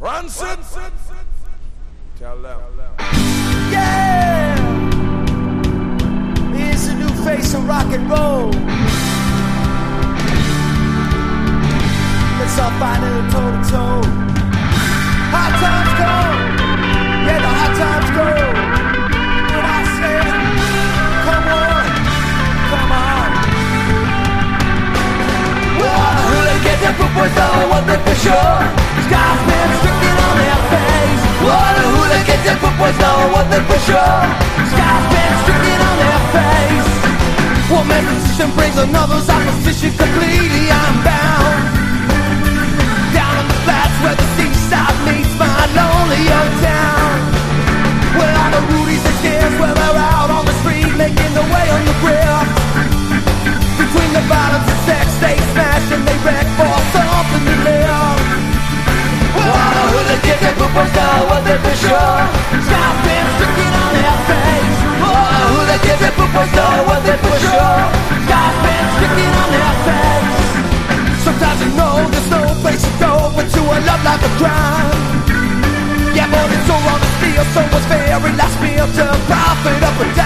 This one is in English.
Rancid. Tell them. Yeah! Here's a new face of rock and roll. Let's all find it toe to toe. Hard times go. Yeah, the hard times go. When I say, come on, come on. Well, who they get their footboys know what they for sure. Sky's been stricken on their face. Well, who they get their footboys know what they for sure. Sky's been stricken on their face. One man's position brings another's opposition completely. I'm bound down in the flats where the seaside meets my lonely old town. Where all the rudies and kids, where they're out on the street making their way on the grill. Between the violence and sex, they smash and they wreck for something to live. Well, all the hooligans and footballs know what they're for sure. Sky's been stricken on their face. All the hooligans and footballs know what they're for sure. Sky's been stricken on their face. Sometimes you know there's no place to go but to a love like a crime. Yeah, but it's so wrong to steal someone's very last meal to profit up and down.